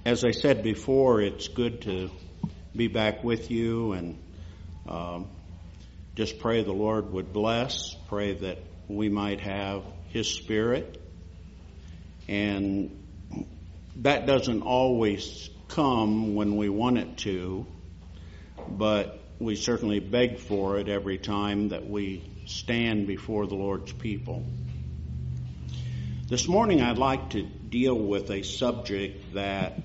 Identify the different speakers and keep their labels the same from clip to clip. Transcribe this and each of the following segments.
Speaker 1: As I said before, it's good to be back with you, and just pray the Lord would bless, pray that we might have His Spirit. And that doesn't always come when we want it to, but we certainly beg for it every time that we stand before the Lord's people. This morning I'd like to deal with a subject that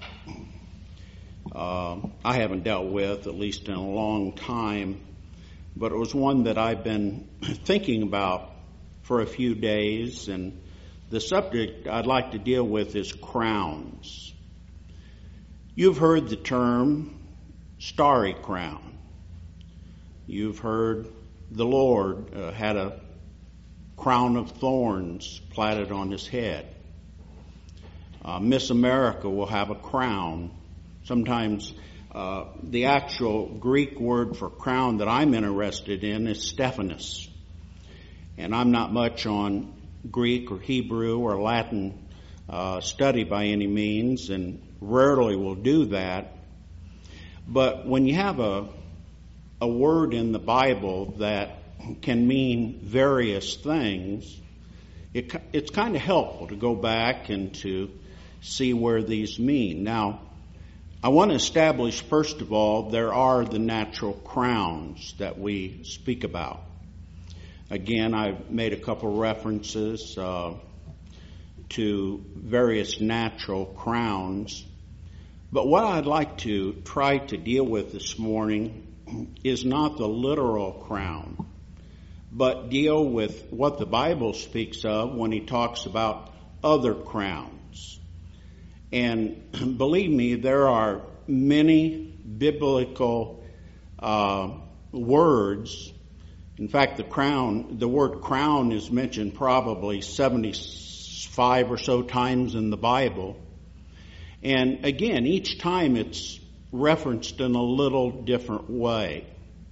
Speaker 1: I haven't dealt with, at least in a long time, but it was one that I've been thinking about for a few days, and the subject I'd like to deal with is crowns. You've heard the term starry crown. You've heard the Lord had a crown of thorns platted on his head. Miss America will have a crown. Sometimes the actual Greek word for crown that I'm interested in is Stephanos. And I'm not much on Greek or Hebrew or Latin study by any means, and rarely will do that. But when you have a word in the Bible that can mean various things, it's kind of helpful to go back and to see where these mean. Now, I want to establish, first of all, there are the natural crowns that we speak about. Again, I've made a couple references to various natural crowns. But what I'd like to try to deal with this morning is not the literal crown, but deal with what the Bible speaks of when he talks about other crowns. And believe me, there are many biblical words. In fact, the word crown is mentioned probably 75 or so times in the Bible. And again, each time it's referenced in a little different way.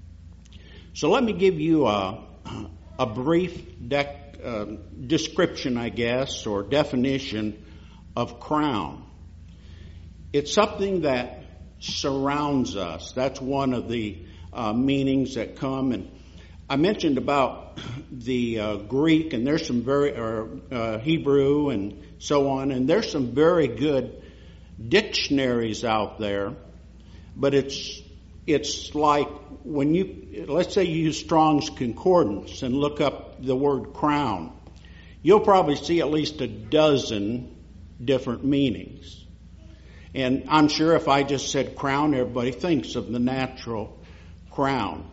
Speaker 1: So let me give you a brief description, I guess, or definition of crown. It's something that surrounds us. That's one of the meanings that come. And I mentioned about the Greek, and there's some Hebrew and so on, and there's some very good dictionaries out there. But it's like when let's say you use Strong's Concordance and look up the word crown, you'll probably see at least a dozen different meanings. And I'm sure if I just said crown, everybody thinks of the natural crown.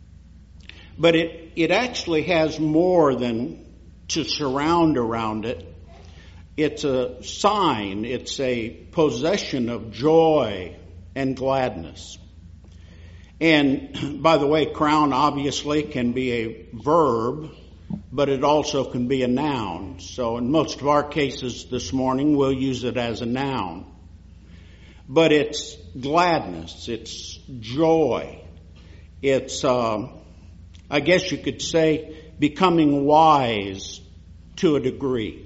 Speaker 1: But it actually has more than to surround around it. It's a sign, it's a possession of joy and gladness. And by the way, crown obviously can be a verb, but it also can be a noun. So in most of our cases this morning, we'll use it as a noun. But it's gladness, it's joy, it's, I guess you could say, becoming wise to a degree.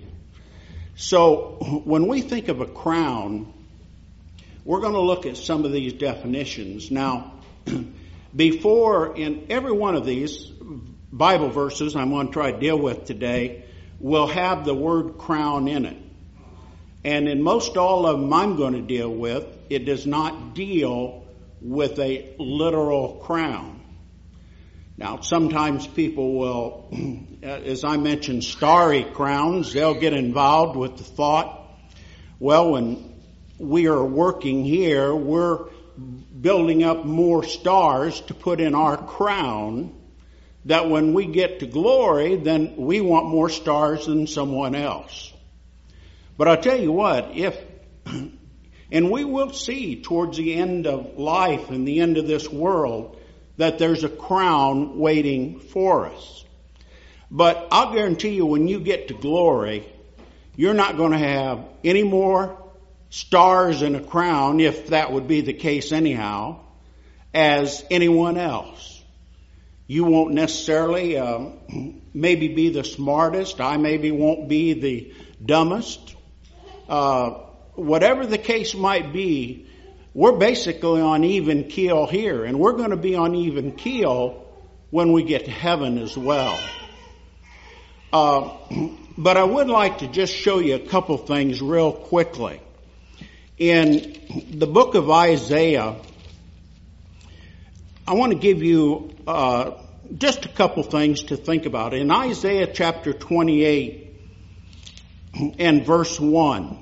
Speaker 1: So when we think of a crown, we're going to look at some of these definitions. Now, before, in every one of these Bible verses I'm going to try to deal with today, will have the word crown in it. And in most all of them I'm going to deal with, it does not deal with a literal crown. Now, sometimes people will, as I mentioned, starry crowns, they'll get involved with the thought, well, when we are working here, we're building up more stars to put in our crown, that when we get to glory, then we want more stars than someone else. But I'll tell you what, and we will see towards the end of life and the end of this world that there's a crown waiting for us. But I'll guarantee you when you get to glory, you're not going to have any more stars in a crown, if that would be the case anyhow, as anyone else. You won't necessarily maybe be the smartest. I maybe won't be the dumbest. whatever the case might be, we're basically on even keel here, and we're going to be on even keel when we get to heaven as well. But I would like to just show you a couple things real quickly. In the book of Isaiah, I want to give you just a couple things to think about. In Isaiah chapter 28 and verse 1,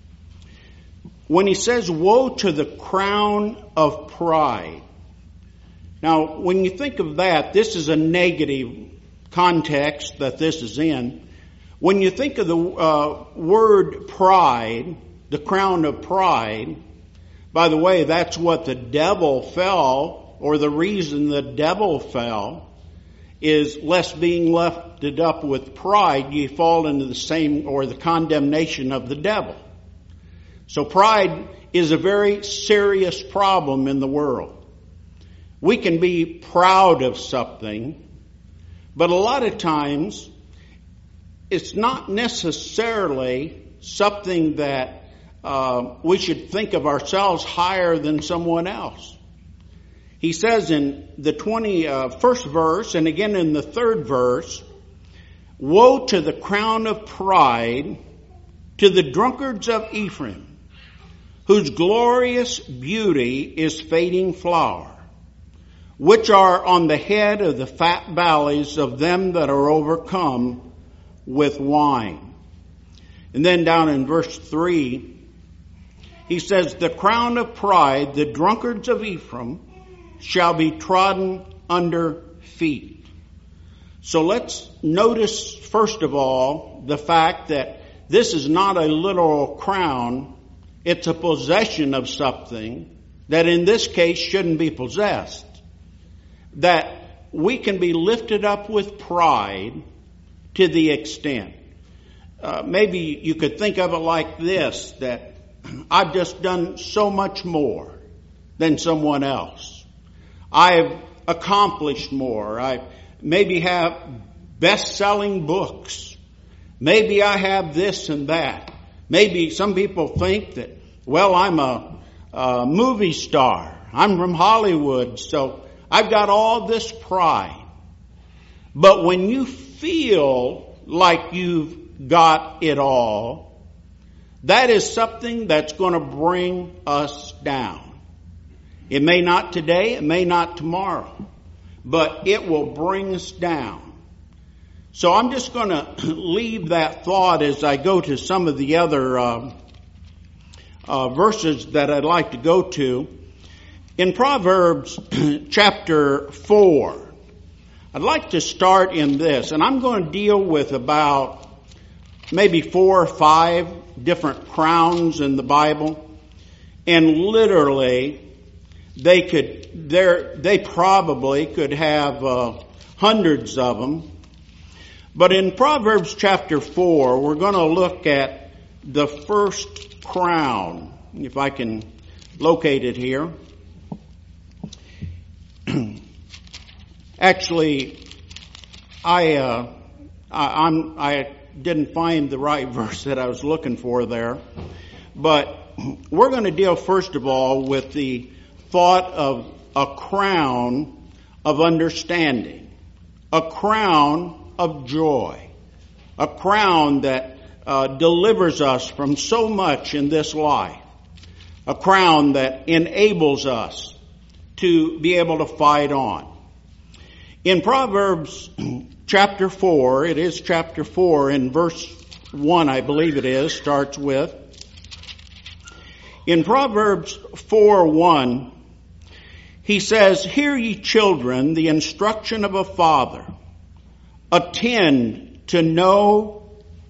Speaker 1: when he says, "Woe to the crown of pride." Now, when you think of that, this is a negative context that this is in. When you think of the word pride, the crown of pride, by the way, that's what the devil fell, or the reason the devil fell, is lest being lifted up with pride, ye fall into the same, or the condemnation of the devil. So pride is a very serious problem in the world. We can be proud of something, but a lot of times it's not necessarily something that we should think of ourselves higher than someone else. He says in the 21st verse, and again in the 3rd verse, "Woe to the crown of pride, to the drunkards of Ephraim, whose glorious beauty is fading flower, which are on the head of the fat valleys of them that are overcome with wine." And then down in verse 3, he says, "The crown of pride, the drunkards of Ephraim, shall be trodden under feet." So let's notice, first of all, the fact that this is not a literal crown. It's a possession of something that in this case shouldn't be possessed. That we can be lifted up with pride to the extent. Maybe you could think of it like this, that I've just done so much more than someone else. I've accomplished more. I maybe have best-selling books. Maybe I have this and that. Maybe some people think that, well, I'm a movie star. I'm from Hollywood, so I've got all this pride. But when you feel like you've got it all, that is something that's going to bring us down. It may not today, it may not tomorrow, but it will bring us down. So I'm just going to leave that thought as I go to some of the other verses that I'd like to go to. In Proverbs chapter 4, I'd like to start in this, and I'm going to deal with about maybe 4 or 5 different crowns in the Bible, and literally they probably could have hundreds of them. But in Proverbs chapter 4, we're going to look at the first crown, if I can locate it here. Actually, I didn't find the right verse that I was looking for there. But we're going to deal first of all with the thought of a crown of understanding, a crown of joy, a crown that delivers us from so much in this life, a crown that enables us to be able to fight on. In Proverbs chapter 4, it is chapter 4, in verse 1, I believe it is, starts with. In Proverbs 4:1, he says, "Hear ye children, the instruction of a father. Attend to know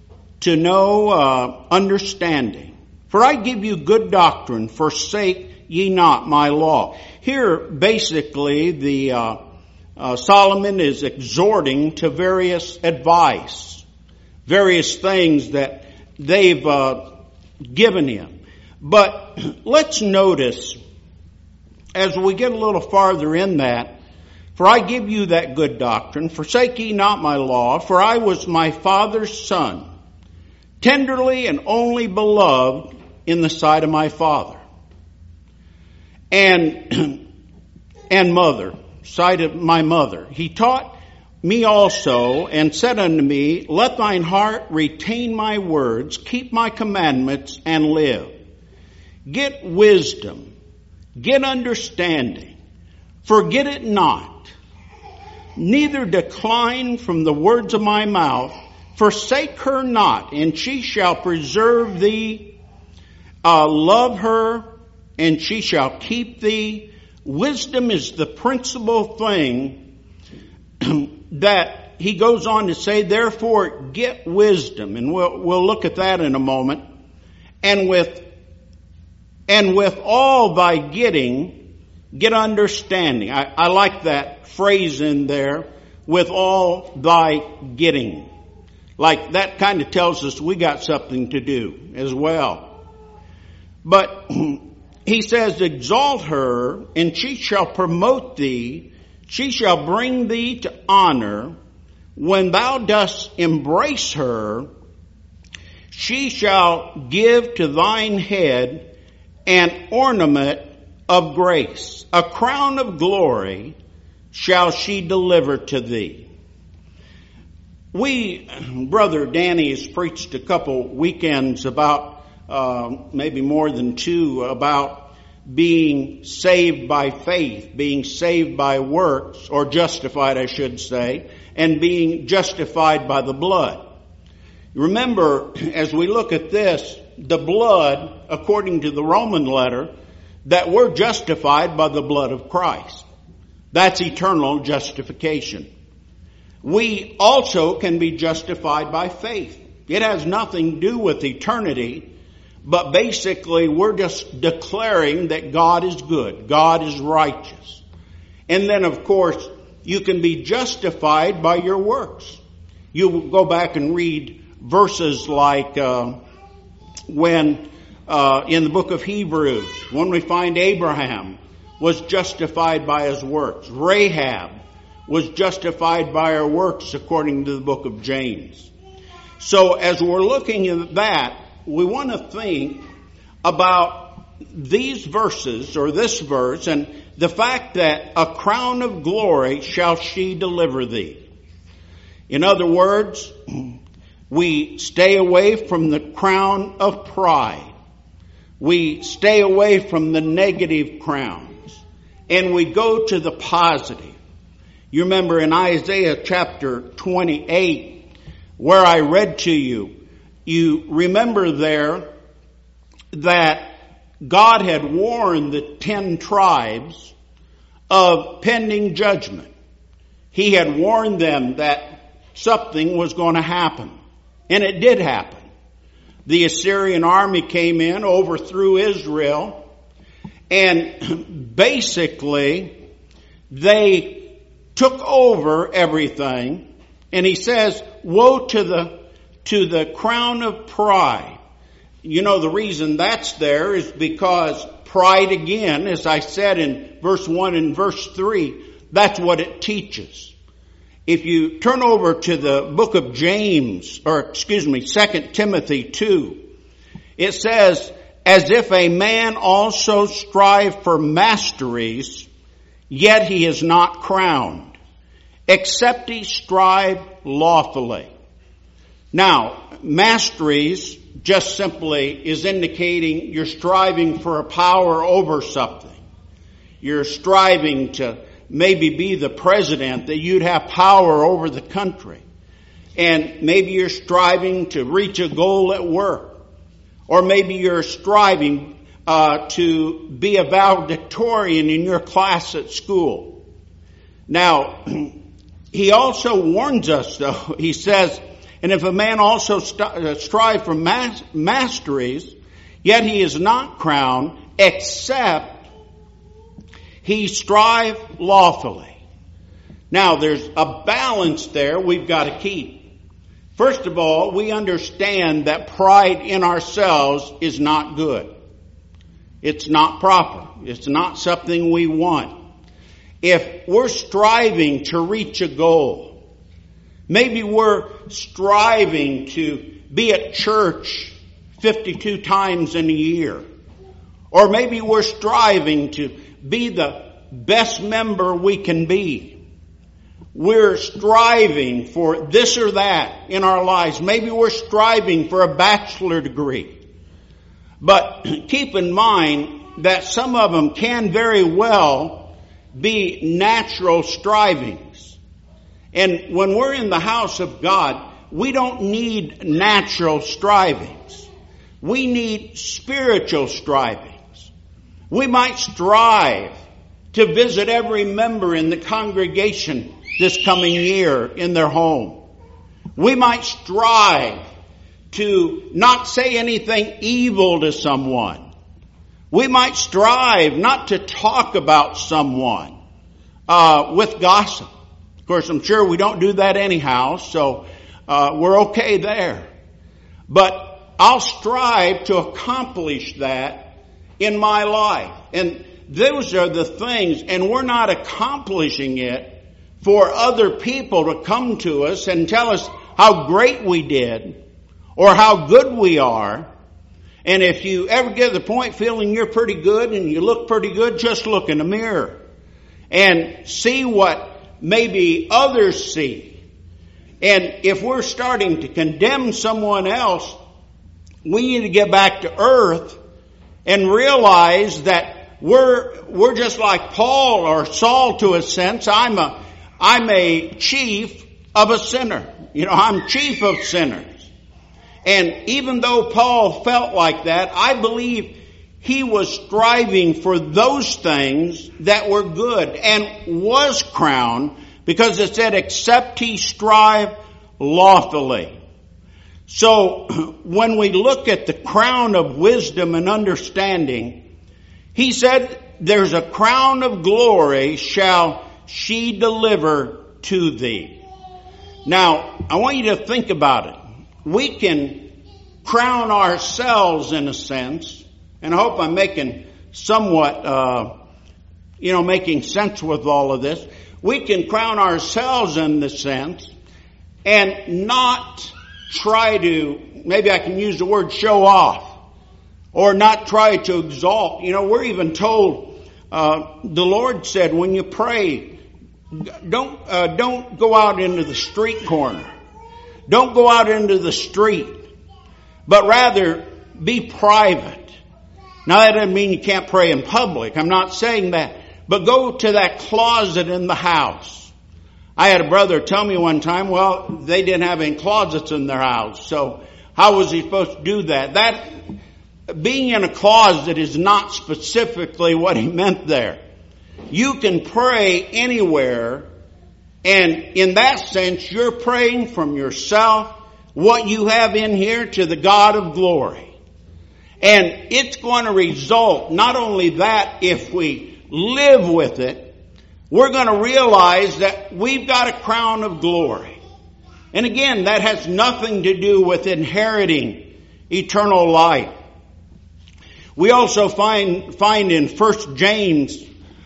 Speaker 1: understanding. For I give you good doctrine, forsake ye not my law." Here, basically, the Solomon is exhorting to various advice, various things that they've given him. But let's notice, as we get a little farther in that, "For I give you that good doctrine, forsake ye not my law, for I was my father's son, tenderly and only beloved in the sight of my father and mother, sight of my mother. He taught me also and said unto me, let thine heart retain my words, keep my commandments, and live. Get wisdom, get understanding, forget it not, neither decline from the words of my mouth. Forsake her not, and she shall preserve thee. Love her, and she shall keep thee. Wisdom is the principal thing that he goes on to say, therefore get wisdom. And we'll look at that in a moment. And with all thy getting, get understanding. I like that phrase in there, with all thy getting. Like that kind of tells us we got something to do as well. But he says, exalt her, and she shall promote thee. She shall bring thee to honor. When thou dost embrace her, she shall give to thine head an ornament of grace. A crown of glory shall she deliver to thee. Brother Danny has preached a couple weekends about, maybe more than two, about being saved by faith, being saved by works, or justified, I should say, and being justified by the blood. Remember, as we look at this, the blood, according to the Roman letter, that we're justified by the blood of Christ. That's eternal justification. We also can be justified by faith. It has nothing to do with eternity, but basically we're just declaring that God is good, God is righteous. And then, of course, you can be justified by your works. You go back and read verses like when in the book of Hebrews, when we find Abraham was justified by his works. Rahab was justified by her works according to the book of James. So as we're looking at that, we want to think about these verses, or this verse, and the fact that a crown of glory shall she deliver thee. In other words, we stay away from the crown of pride. We stay away from the negative crowns, and we go to the positive. You remember in Isaiah chapter 28, where I read to you, you remember there that God had warned the 10 tribes of pending judgment. He had warned them that something was going to happen. And it did happen. The Assyrian army came in, overthrew Israel, and basically they took over everything, and he says, woe to the crown of pride. You know, the reason that's there is because pride, again, as I said in verse 1 and verse 3, that's what it teaches. If you turn over to the book of James, 2 Timothy 2, it says, as if a man also strive for masteries, yet he is not crowned, except he strive lawfully. Now, masteries just simply is indicating you're striving for a power over something. You're striving to maybe be the president, that you'd have power over the country. And maybe you're striving to reach a goal at work. Or maybe you're striving to be a valedictorian in your class at school. Now, he also warns us, though. He says, and if a man also strive for masteries, yet he is not crowned, except he strive lawfully. Now, there's a balance there we've got to keep. First of all, we understand that pride in ourselves is not good. It's not proper. It's not something we want. If we're striving to reach a goal, maybe we're striving to be at church 52 times in a year. Or maybe we're striving to be the best member we can be. We're striving for this or that in our lives. Maybe we're striving for a bachelor degree. But keep in mind that some of them can very well be natural strivings. And when we're in the house of God, we don't need natural strivings. We need spiritual strivings. We might strive to visit every member in the congregation this coming year in their home. We might strive to not say anything evil to someone. We might strive not to talk about someone with gossip. Of course, I'm sure we don't do that anyhow, so we're okay there. But I'll strive to accomplish that in my life. And those are the things, and we're not accomplishing it for other people to come to us and tell us how great we did or how good we are. And if you ever get to the point feeling you're pretty good and you look pretty good, just look in the mirror and see what maybe others see. And if we're starting to condemn someone else, we need to get back to earth and realize that we're just like Paul or Saul to a sense. I'm a chief of a sinner. I'm chief of sinners. And even though Paul felt like that, I believe he was striving for those things that were good and was crowned, because it said, except he strive lawfully. So when we look at the crown of wisdom and understanding, he said, there's a crown of glory shall she deliver to thee. Now, I want you to think about it. We can crown ourselves in a sense, and I hope I'm making somewhat, making sense with all of this. We can crown ourselves in the sense and not try to, maybe I can use the word show off, or not try to exalt. We're even told, the Lord said, when you pray, don't go out into the street corner. Don't go out into the street, but rather be private. Now that doesn't mean you can't pray in public. I'm not saying that. But go to that closet in the house. I had a brother tell me one time, well, they didn't have any closets in their house. So how was he supposed to do that? That being in a closet is not specifically what he meant there. You can pray anywhere. And in that sense, you're praying from yourself, what you have in here, to the God of glory. And it's going to result, not only that, if we live with it, we're going to realize that we've got a crown of glory. And again, that has nothing to do with inheriting eternal life. We also find in 1 James,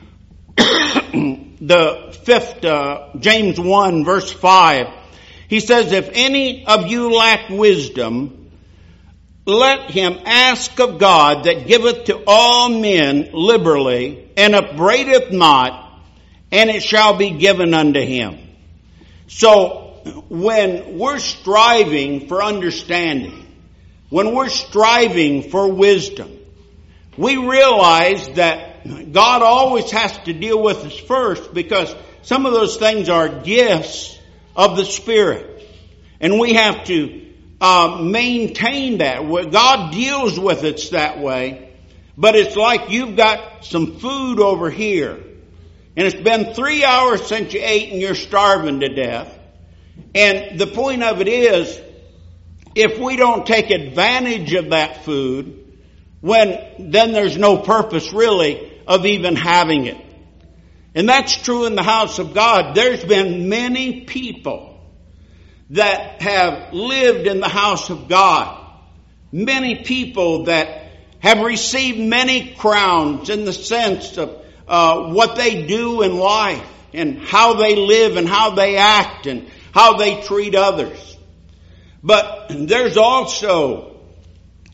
Speaker 1: the 5th, James 1 verse 5, he says, if any of you lack wisdom, let him ask of God that giveth to all men liberally and upbraideth not, and it shall be given unto him. So when we're striving for understanding, when we're striving for wisdom, we realize that God always has to deal with us first, because some of those things are gifts of the Spirit. And we have to maintain that. God deals with us that way. But it's like you've got some food over here, and it's been 3 hours since you ate and you're starving to death. And the point of it is, if we don't take advantage of that food, then there's no purpose really of even having it. And that's true in the house of God. There's been many people that have lived in the house of God. Many people that have received many crowns in the sense of what they do in life and how they live and how they act and how they treat others. But there's also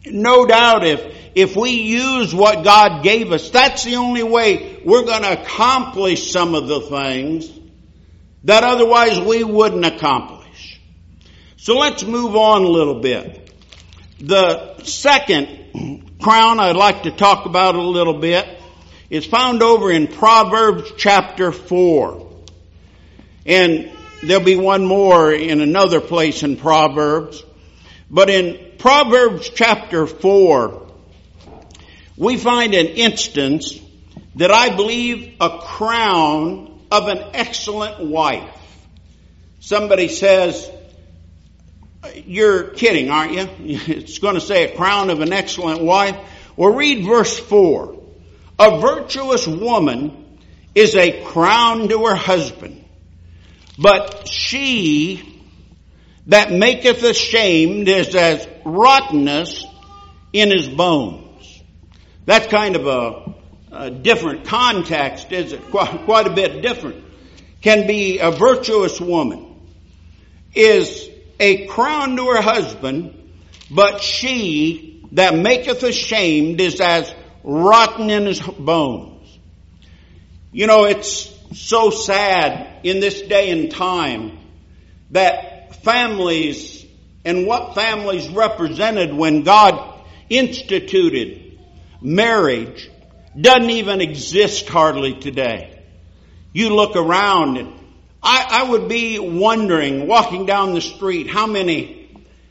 Speaker 1: no doubt if we use what God gave us, that's the only way we're going to accomplish some of the things that otherwise we wouldn't accomplish. So let's move on a little bit. The second crown I'd like to talk about a little bit is found over in Proverbs chapter 4. And there'll be one more in another place in Proverbs. But in Proverbs chapter 4, we find an instance that I believe a crown of an excellent wife. Somebody says, you're kidding, aren't you? It's going to say a crown of an excellent wife. Well, read verse 4. A virtuous woman is a crown to her husband, but she that maketh ashamed is as rottenness in his bones. That's kind of a different context, is it? Quite a bit different. Can be a virtuous woman is a crown to her husband, but she that maketh ashamed is as rotten in his bones. You know, it's so sad in this day and time that families and what families represented when God instituted marriage doesn't even exist hardly today. You look around and I would be wondering, walking down the street, how many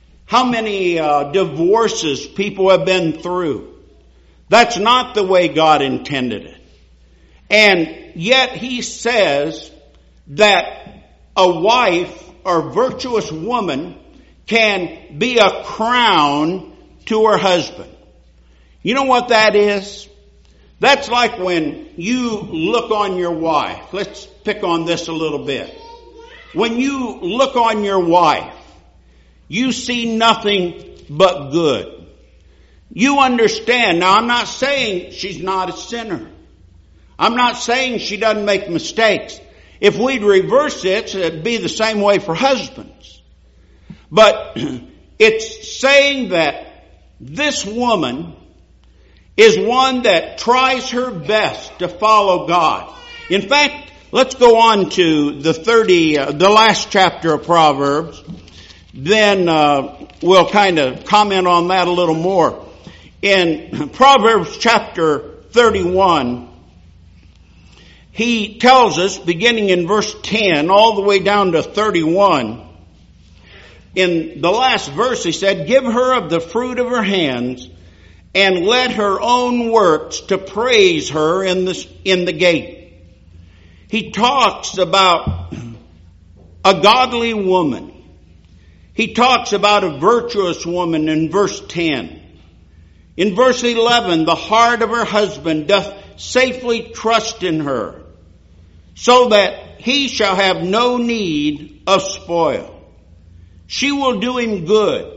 Speaker 1: divorces people have been through. That's not the way God intended it. And yet he says that a wife or virtuous woman can be a crown to her husband. You know what that is? That's like when you look on your wife. Let's pick on this a little bit. When you look on your wife, you see nothing but good. You understand. Now, I'm not saying she's not a sinner. I'm not saying she doesn't make mistakes. If we'd reverse it, it'd be the same way for husbands. But it's saying that this woman is one that tries her best to follow God. In fact, let's go on to the last chapter of Proverbs. Then we'll kind of comment on that a little more. In Proverbs chapter 31, he tells us, beginning in verse 10, all the way down to 31, in the last verse he said, "Give her of the fruit of her hands, and let her own works to praise her in the gate." He talks about a godly woman. He talks about a virtuous woman in verse 10. In verse 11, the heart of her husband doth safely trust in her, so that he shall have no need of spoil. She will do him good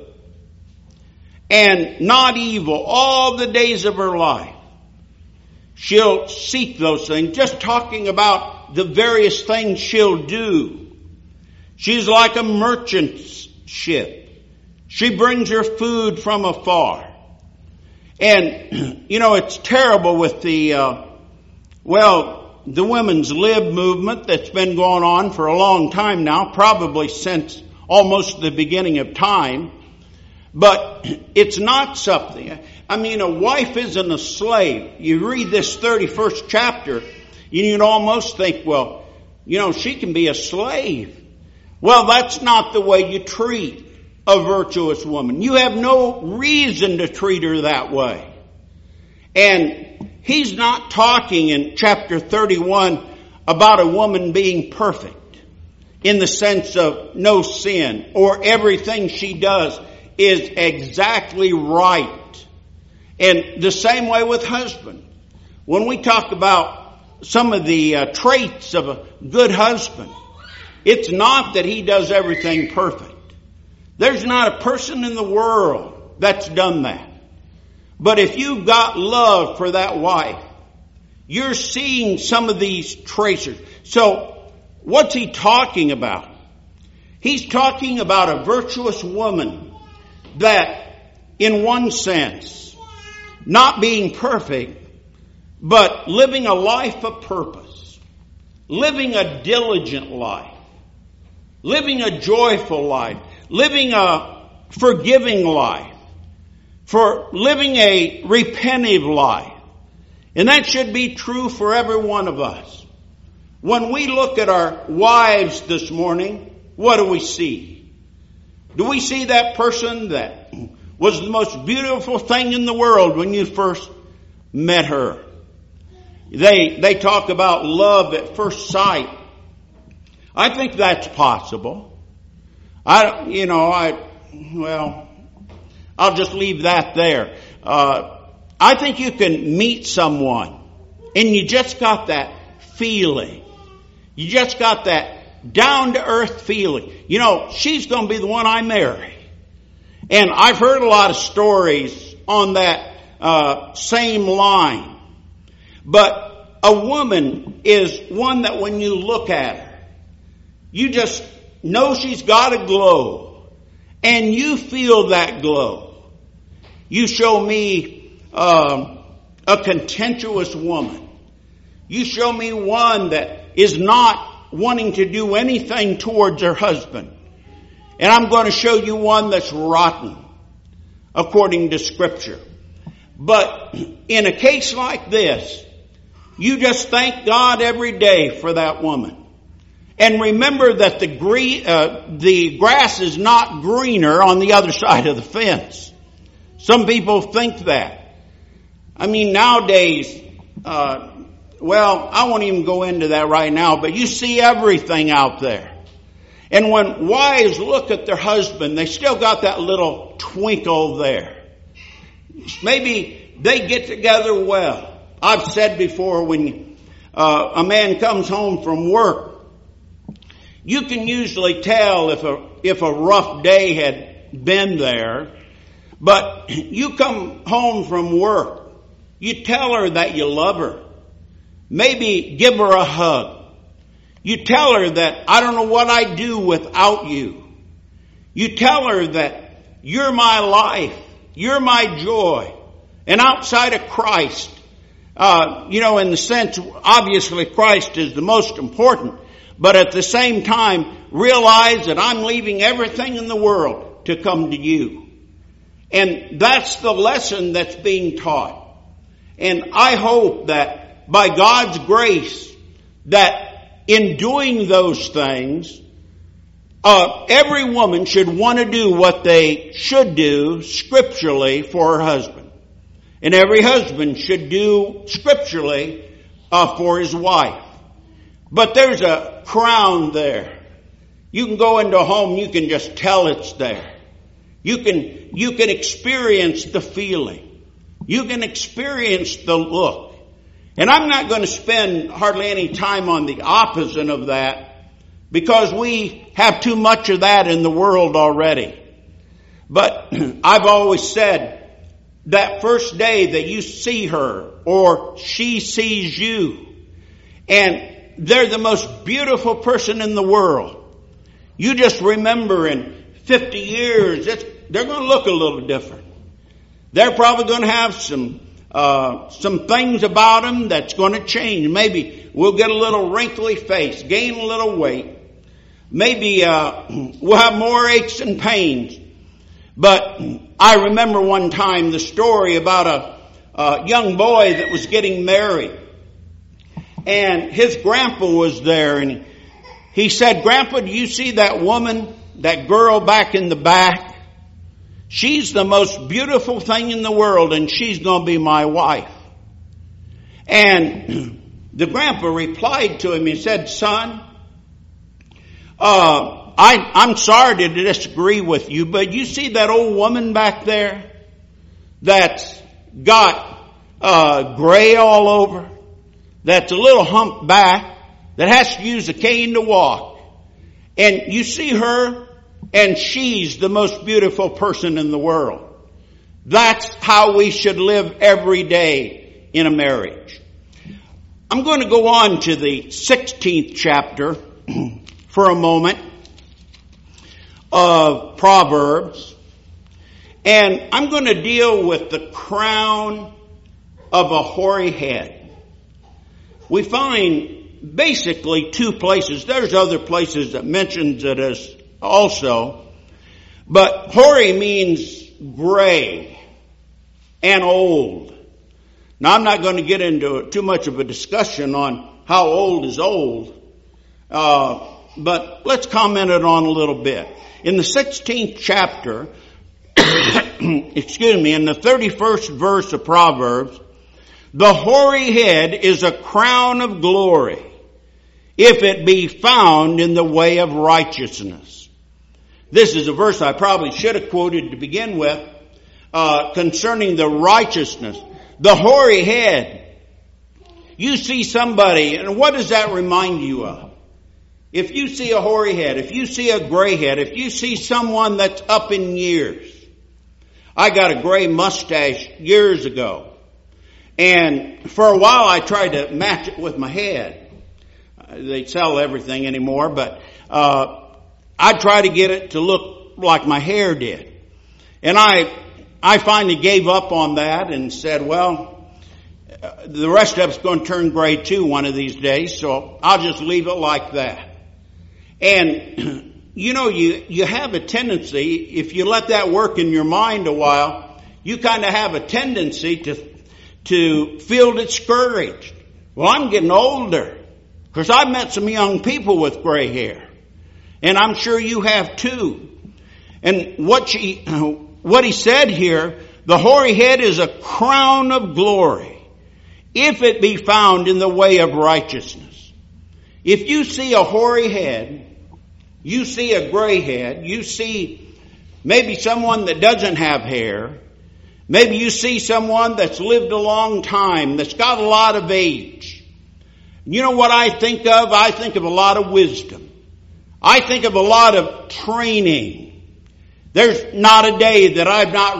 Speaker 1: and not evil all the days of her life. She'll seek those things. Just talking about the various things she'll do. She's like a merchant ship. She brings her food from afar. And, you know, it's terrible with the women's lib movement that's been going on for a long time now, probably since almost the beginning of time. But it's not something. I mean, a wife isn't a slave. You read this 31st chapter, you'd almost think, well, you know, she can be a slave. Well, that's not the way you treat a virtuous woman. You have no reason to treat her that way. And he's not talking in chapter 31 about a woman being perfect in the sense of no sin or everything she does is exactly right. And the same way with husband. When we talk about some of the traits of a good husband, it's not that he does everything perfect. There's not a person in the world that's done that. But if you've got love for that wife, you're seeing some of these traces. So what's he talking about? He's talking about a virtuous woman that in one sense, not being perfect, but living a life of purpose, living a diligent life, living a joyful life, living a forgiving life, for living a repentive life. And that should be true for every one of us. When we look at our wives this morning, what do we see? Do we see that person that was the most beautiful thing in the world when you first met her? They talk about love at first sight. I think that's possible. I'll just leave that there. I think you can meet someone and you just got that feeling. You just got that down-to-earth feeling. You know, she's going to be the one I marry. And I've heard a lot of stories on that same line. But a woman is one that when you look at her, you just know she's got a glow. And you feel that glow. You show me a contentious woman. You show me one that is not wanting to do anything towards her husband. And I'm going to show you one that's rotten, according to Scripture. But in a case like this, you just thank God every day for that woman. And remember that the grass is not greener on the other side of the fence. Some people think that. I mean, nowadays, I won't even go into that right now, but you see everything out there. And when wives look at their husband, they still got that little twinkle there. Maybe they get together well. I've said before, when a man comes home from work, you can usually tell if a rough day had been there. But you come home from work, you tell her that you love her. Maybe give her a hug. You tell her that I don't know what I'd do without you. You tell her that you're my life, you're my joy. And outside of Christ, in the sense, obviously Christ is the most important. But at the same time, realize that I'm leaving everything in the world to come to you. And that's the lesson that's being taught. And I hope that by God's grace, that in doing those things, every woman should want to do what they should do scripturally for her husband. And every husband should do scripturally for his wife. But there's a crown there. You can go into a home, you can just tell it's there. You can experience the feeling. You can experience the look. And I'm not going to spend hardly any time on the opposite of that, because we have too much of that in the world already. But I've always said that first day that you see her or she sees you, and they're the most beautiful person in the world, you just remember in 50 years, they're going to look a little different. They're probably going to have some things about them that's going to change. Maybe we'll get a little wrinkly face, gain a little weight. Maybe we'll have more aches and pains. But I remember one time the story about a young boy that was getting married. And his grandpa was there, and he said, "Grandpa, do you see that woman, that girl back in the back? She's the most beautiful thing in the world, and she's going to be my wife." And the grandpa replied to him, he said, "Son, I'm sorry to disagree with you, but you see that old woman back there that's got gray all over, that's a little humped back, that has to use a cane to walk. And you see her, and she's the most beautiful person in the world." That's how we should live every day in a marriage. I'm going to go on to the 16th chapter for a moment of Proverbs. And I'm going to deal with the crown of a hoary head. We find basically two places. There's other places that mentions it as also. But hoary means gray and old. Now, I'm not going to get into too much of a discussion on how old is old. But let's comment it on a little bit. In the 16th chapter, in the 31st verse of Proverbs, the hoary head is a crown of glory, if it be found in the way of righteousness. This is a verse I probably should have quoted to begin with, concerning the righteousness. The hoary head. You see somebody, and what does that remind you of? If you see a hoary head, if you see a gray head, if you see someone that's up in years. I got a gray mustache years ago. And for a while I tried to match it with my head. They sell everything anymore, but I tried to get it to look like my hair did. And I finally gave up on that and said, well, the rest of it's going to turn gray too one of these days, so I'll just leave it like that. And you have a tendency, if you let that work in your mind a while, you kind of have a tendency to feel discouraged. Well, I'm getting older. Because I've met some young people with gray hair. And I'm sure you have too. And what he said here, the hoary head is a crown of glory, if it be found in the way of righteousness. If you see a hoary head, you see a gray head, you see maybe someone that doesn't have hair, maybe you see someone that's lived a long time, that's got a lot of age. You know what I think of? I think of a lot of wisdom. I think of a lot of training. There's not a day that I've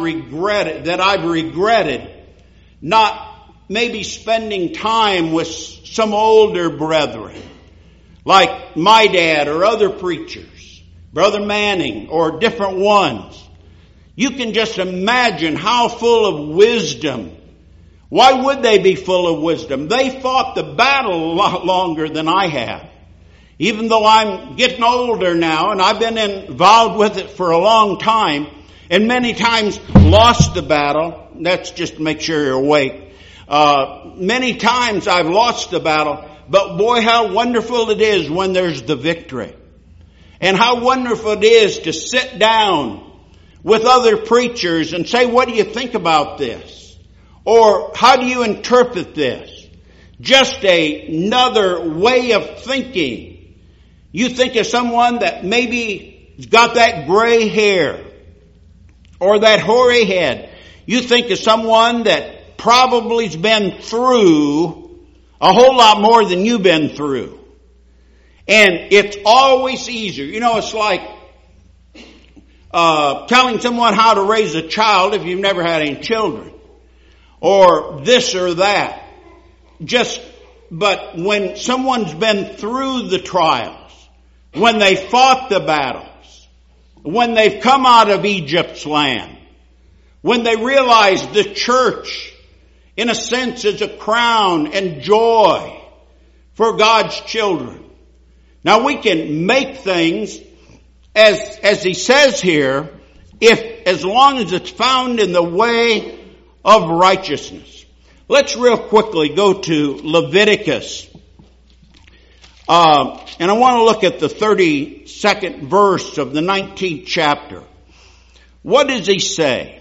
Speaker 1: regretted not maybe spending time with some older brethren, like my dad or other preachers, Brother Manning or different ones. You can just imagine how full of wisdom. Why would they be full of wisdom? They fought the battle a lot longer than I have. Even though I'm getting older now and I've been involved with it for a long time and many times lost the battle. That's just to make sure you're awake. Many times I've lost the battle, but boy, how wonderful it is when there's the victory. And how wonderful it is to sit down with other preachers and say, what do you think about this? Or how do you interpret this? Just another way of thinking. You think of someone that maybe has got that gray hair or that hoary head. You think of someone that probably has been through a whole lot more than you've been through. And it's always easier. It's like telling someone how to raise a child if you've never had any children. Or this or that. But when someone's been through the trials, when they fought the battles, when they've come out of Egypt's land, when they realize the church, in a sense, is a crown and joy for God's children. Now we can make things, as he says here, as long as it's found in the way of righteousness. Let's real quickly go to Leviticus. And I want to look at the 32nd verse of the 19th chapter. What does he say?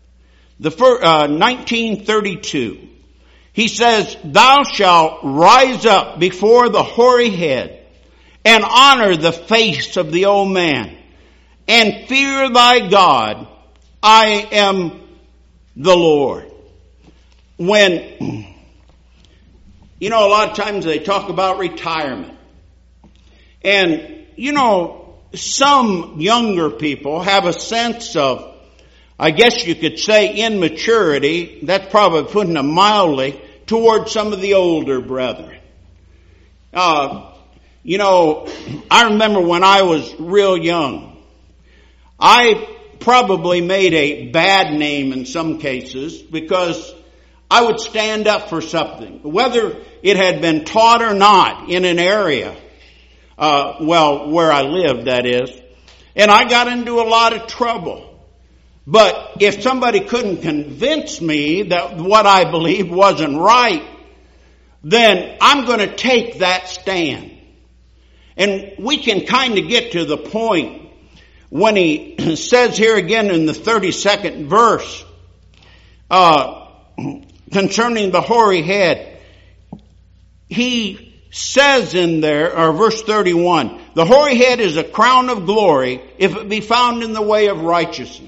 Speaker 1: 1932. He says, thou shalt rise up before the hoary head and honor the face of the old man and fear thy God. I am the Lord. When, a lot of times they talk about retirement. And, some younger people have a sense of, I guess you could say, immaturity. That's probably putting it mildly, towards some of the older brethren. I remember when I was real young, I probably made a bad name in some cases because I would stand up for something, whether it had been taught or not in an area, where I lived, that is. And I got into a lot of trouble. But if somebody couldn't convince me that what I believed wasn't right, then I'm going to take that stand. And we can kind of get to the point when he says here again in the 32nd verse, concerning the hoary head, he says in there, or verse 31, the hoary head is a crown of glory if it be found in the way of righteousness.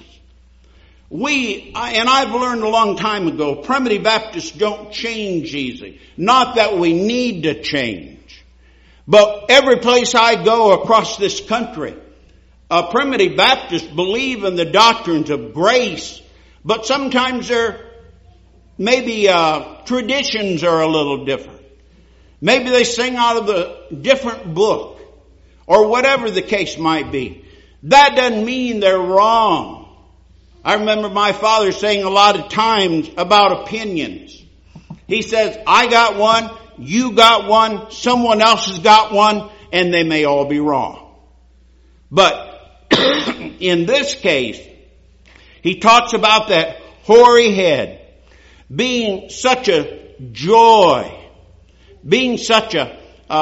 Speaker 1: And I've learned a long time ago, Primitive Baptists don't change easy. Not that we need to change. But every place I go across this country, Primitive Baptists believe in the doctrines of grace, but sometimes maybe traditions are a little different. Maybe they sing out of a different book, or whatever the case might be. That doesn't mean they're wrong. I remember my father saying a lot of times about opinions. He says, I got one, you got one, someone else has got one, and they may all be wrong. But in this case, he talks about that hoary head being such a joy, being such a,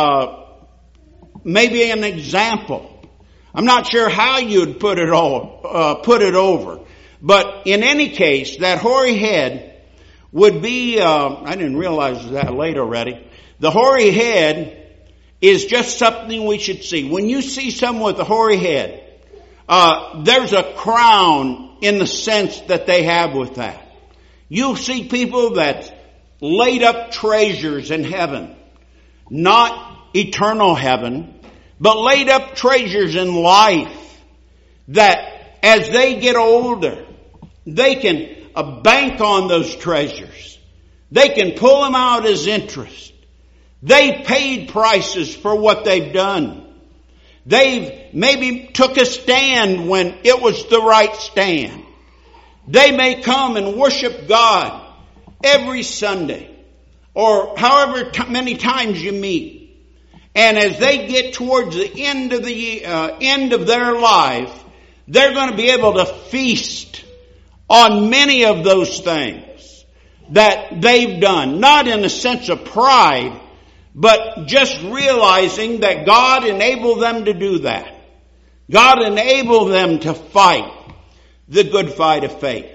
Speaker 1: maybe an example. I'm not sure how you'd put it over. But in any case, that hoary head would be, I didn't realize that late already. The hoary head is just something we should see. When you see someone with a hoary head, there's a crown in the sense that they have with that. You'll see people that laid up treasures in heaven. Not eternal heaven, but laid up treasures in life that as they get older, they can bank on those treasures. They can pull them out as interest. They've paid prices for what they've done. They've maybe took a stand when it was the right stand. They may come and worship God every Sunday or however many times you meet. And as they get towards the end of their life, they're going to be able to feast on many of those things that they've done. Not in a sense of pride, but just realizing that God enabled them to do that. God enabled them to fight the good fight of faith.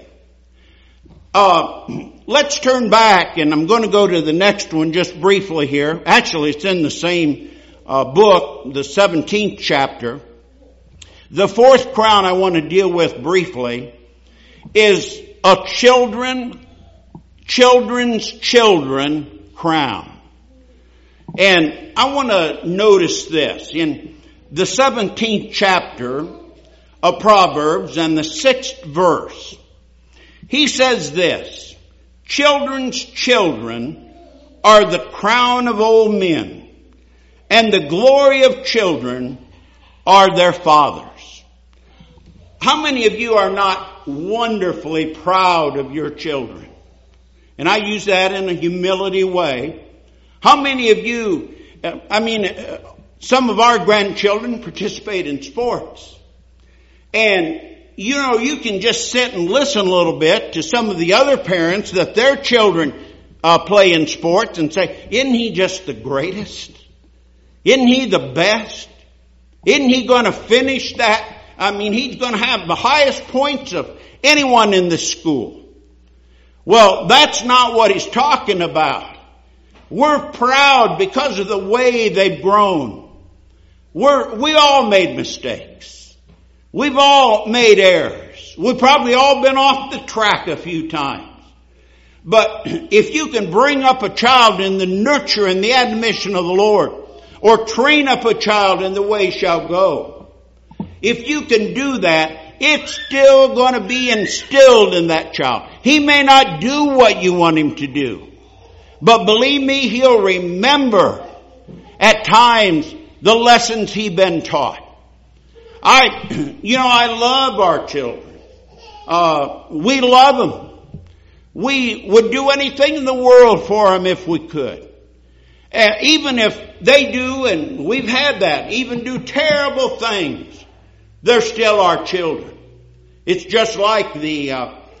Speaker 1: Let's turn back, and I'm going to go to the next one just briefly here. Actually, it's in the same book, the 17th chapter. The fourth crown I want to deal with briefly is a children's children crown. And I want to notice this. In the 17th chapter of Proverbs and the 6th verse, he says this, children's children are the crown of old men, and the glory of children are their fathers. How many of you are not wonderfully proud of your children? And I use that in a humility way. How many of you, some of our grandchildren participate in sports. And, you can just sit and listen a little bit to some of the other parents that their children play in sports and say, isn't he just the greatest? Isn't he the best? Isn't he going to finish that? He's going to have the highest points of anyone in the school. Well, that's not what he's talking about. We're proud because of the way they've grown. We all made mistakes. We've all made errors. We've probably all been off the track a few times. But if you can bring up a child in the nurture and the admonition of the Lord, or train up a child in the way he shall go, if you can do that, it's still going to be instilled in that child. He may not do what you want him to do, but believe me, he'll remember at times the lessons he's been taught. I love our children. We love them. We would do anything in the world for them if we could. Even if they do, and we've had that, even do terrible things, they're still our children. It's just like the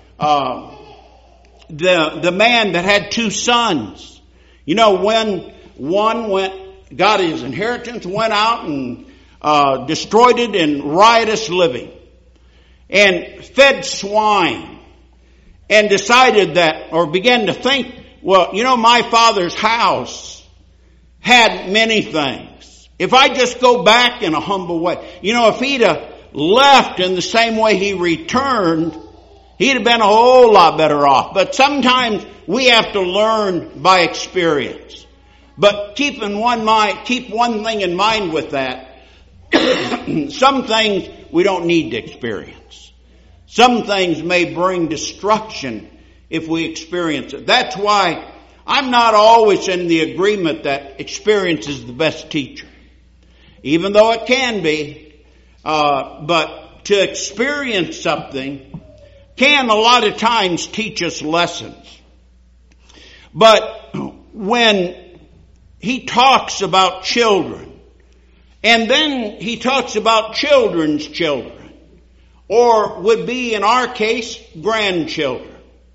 Speaker 1: man that had 2 sons. You know, when one got his inheritance, went out and destroyed it in riotous living, and fed swine, and decided that, or began to think, well, you know, my father's house had many things. If I just go back in a humble way, you know, if he'd have left in the same way he returned, he'd have been a whole lot better off. But sometimes we have to learn by experience. But keep one thing in mind with that. Some things we don't need to experience. Some things may bring destruction if we experience it. That's why I'm not always in the agreement that experience is the best teacher. Even though it can be. But to experience something can a lot of times teach us lessons. But when he talks about children, and then he talks about children's children, or would be in our case, grandchildren.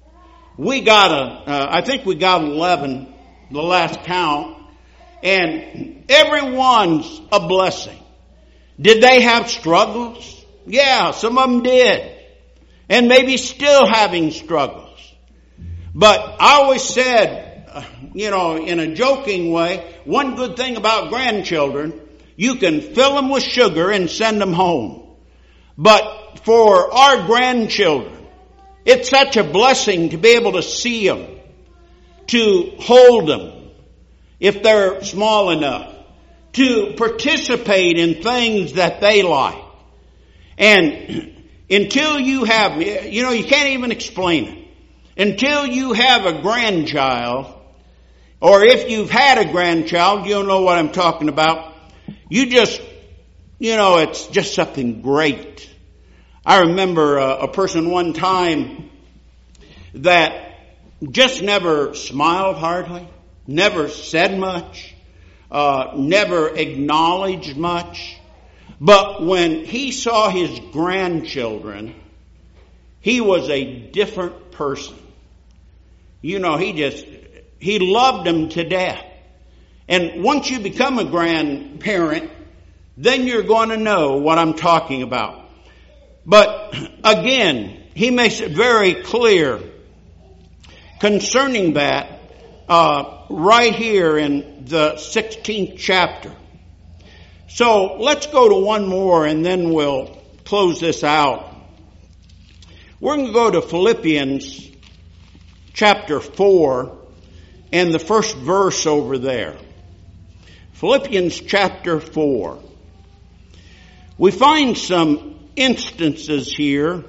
Speaker 1: I think we got 11, the last count, and everyone's a blessing. Did they have struggles? Yeah, some of them did. And maybe still having struggles. But I always said, in a joking way, one good thing about grandchildren, you can fill them with sugar and send them home. But for our grandchildren, it's such a blessing to be able to see them, to hold them, if they're small enough, to participate in things that they like. And until you have, you can't even explain it. Until you have a grandchild, or if you've had a grandchild, you'll know what I'm talking about. You just, it's just something great. I remember a person one time that just never smiled hardly, never said much, never acknowledged much. But when he saw his grandchildren, he was a different person. He loved them to death. And once you become a grandparent, then you're going to know what I'm talking about. But again, he makes it very clear concerning that right here in the 16th chapter. So let's go to one more and then we'll close this out. We're going to go to Philippians chapter 4 and the first verse over there. Philippians chapter 4. We find some instances here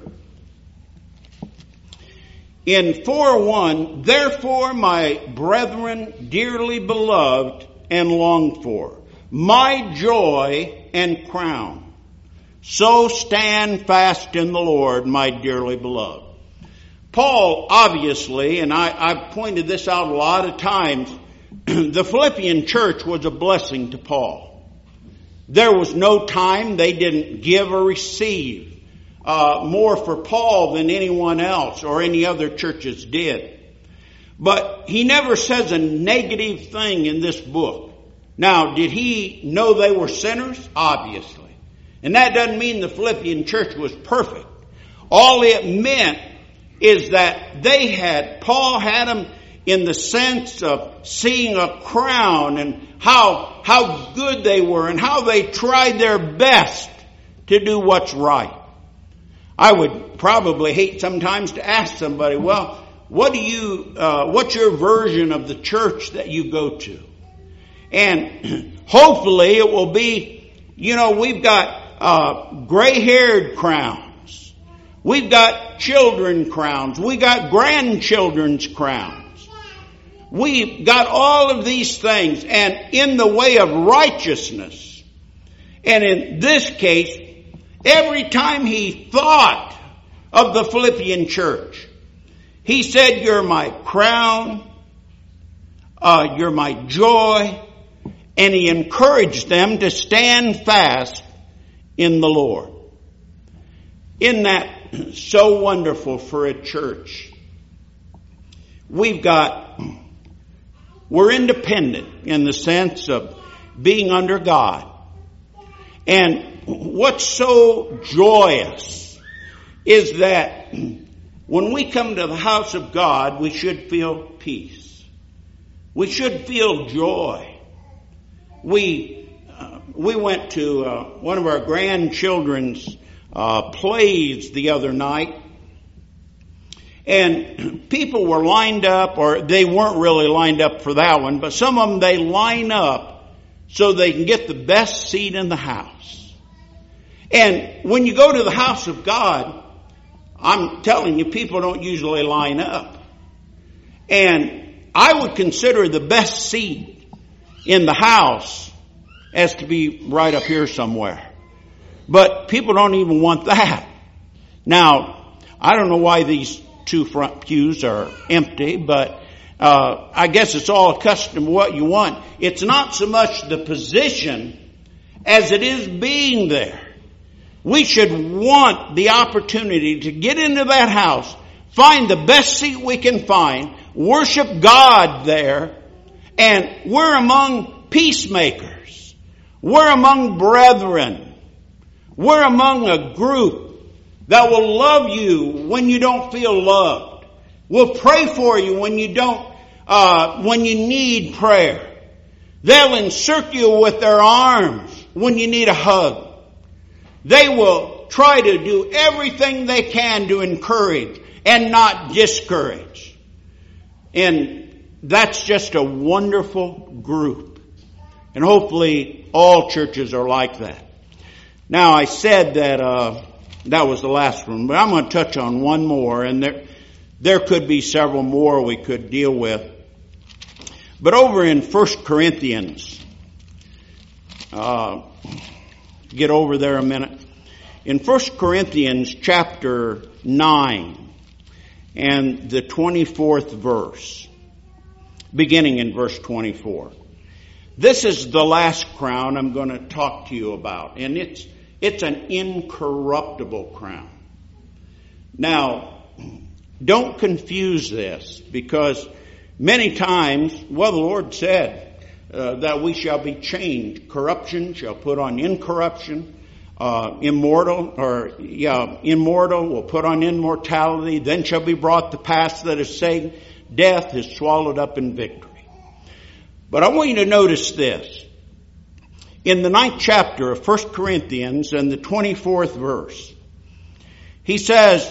Speaker 1: in 4:1. Therefore, my brethren, dearly beloved and longed for, my joy and crown, so stand fast in the Lord, my dearly beloved. Paul, obviously, and I've pointed this out a lot of times, the Philippian church was a blessing to Paul. There was no time they didn't give or receive more for Paul than anyone else or any other churches did. But he never says a negative thing in this book. Now, did he know they were sinners? Obviously. And that doesn't mean the Philippian church was perfect. All it meant is that Paul had them in the sense of seeing a crown and how good they were and how they tried their best to do what's right. I would probably hate sometimes to ask somebody, well, what's your version of the church that you go to? And hopefully it will be, we've got gray-haired crowns. We've got children crowns. We got grandchildren's crowns. We've got all of these things, and in the way of righteousness. And in this case, every time he thought of the Philippian church. He said, you're my crown, you're my joy, and he encouraged them to stand fast in the Lord. Isn't that so wonderful for a church? We're independent in the sense of being under God. And what's so joyous is that when we come to the house of God, we should feel peace. We should feel joy. We went to one of our grandchildren's plays the other night, and people were lined up, or they weren't really lined up for that one, but some of them, they line up so they can get the best seat in the house. And when you go to the house of God, I'm telling you, people don't usually line up. And I would consider the best seat in the house as to be right up here somewhere. But people don't even want that. Now, I don't know why these two front pews are empty, but I guess it's all accustomed to what you want. It's not so much the position as it is being there. We should want the opportunity to get into that house, find the best seat we can find, worship God there, and we're among peacemakers. We're among brethren. We're among a group that will love you when you don't feel loved. Will pray for you when you when you need prayer. They'll encircle you with their arms when you need a hug. They will try to do everything they can to encourage and not discourage. And that's just a wonderful group. And hopefully all churches are like that. Now, I said that that was the last one, but I'm going to touch on one more, and there could be several more we could deal with. But over in 1 Corinthians, get over there a minute. In 1 Corinthians chapter 9 and the 24th verse, beginning in verse 24. This is the last crown I'm going to talk to you about, and it's an incorruptible crown. Now, don't confuse this, because many times, the Lord said that we shall be changed. Corruption shall put on incorruption. Immortal will put on immortality. Then shall be brought to pass that is saying, death is swallowed up in victory. But I want you to notice this. In the 9th chapter of 1 Corinthians and the 24th verse, he says,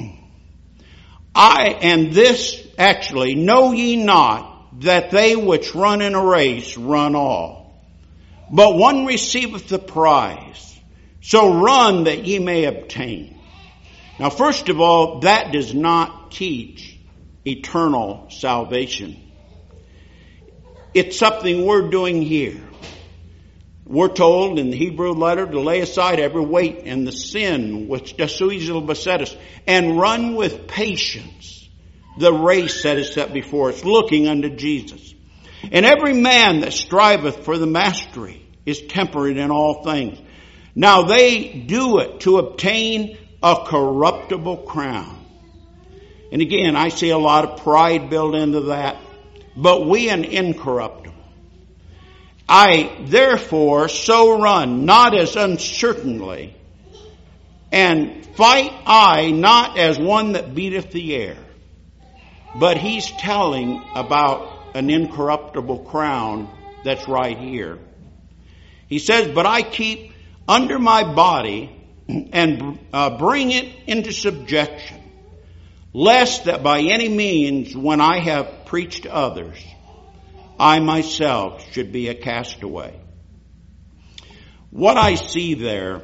Speaker 1: know ye not that they which run in a race run all, but one receiveth the prize. So run that ye may obtain. Now, first of all, that does not teach eternal salvation. It's something we're doing here. We're told in the Hebrew letter to lay aside every weight and the sin which does so easily beset us, and run with patience the race that is set before us, looking unto Jesus. And every man that striveth for the mastery is temperate in all things. Now they do it to obtain a corruptible crown. And again, I see a lot of pride built into that, but we an incorruptible. I therefore so run, not as uncertainly, and fight I not as one that beateth the air. But he's telling about an incorruptible crown that's right here. He says, but I keep under my body and bring it into subjection, lest that by any means, when I have preached to others, I myself should be a castaway. What I see there,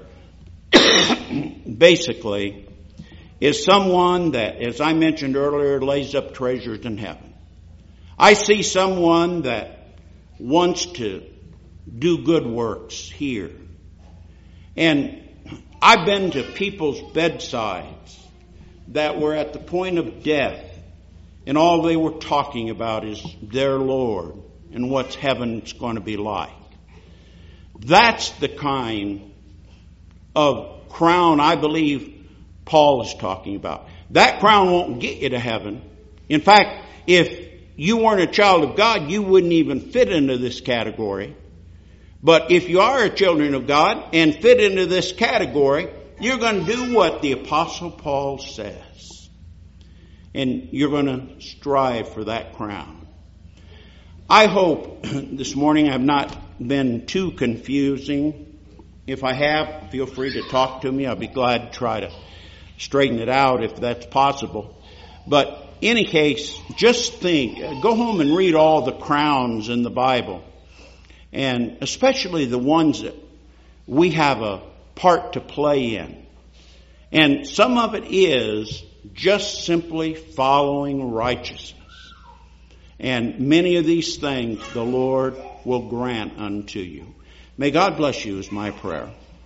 Speaker 1: basically, is someone that, as I mentioned earlier, lays up treasures in heaven. I see someone that wants to do good works here. And I've been to people's bedsides that were at the point of death, and all they were talking about is their Lord and what heaven's going to be like. That's the kind of crown I believe Paul is talking about. That crown won't get you to heaven. In fact, if you weren't a child of God, you wouldn't even fit into this category. But if you are a children of God and fit into this category, you're going to do what the Apostle Paul says. And you're going to strive for that crown. I hope this morning I've not been too confusing. If I have, feel free to talk to me. I'll be glad to try to straighten it out if that's possible. But in any case, just think, go home and read all the crowns in the Bible. And especially the ones that we have a part to play in. And some of it is just simply following righteousness. And many of these things the Lord will grant unto you. May God bless you is my prayer.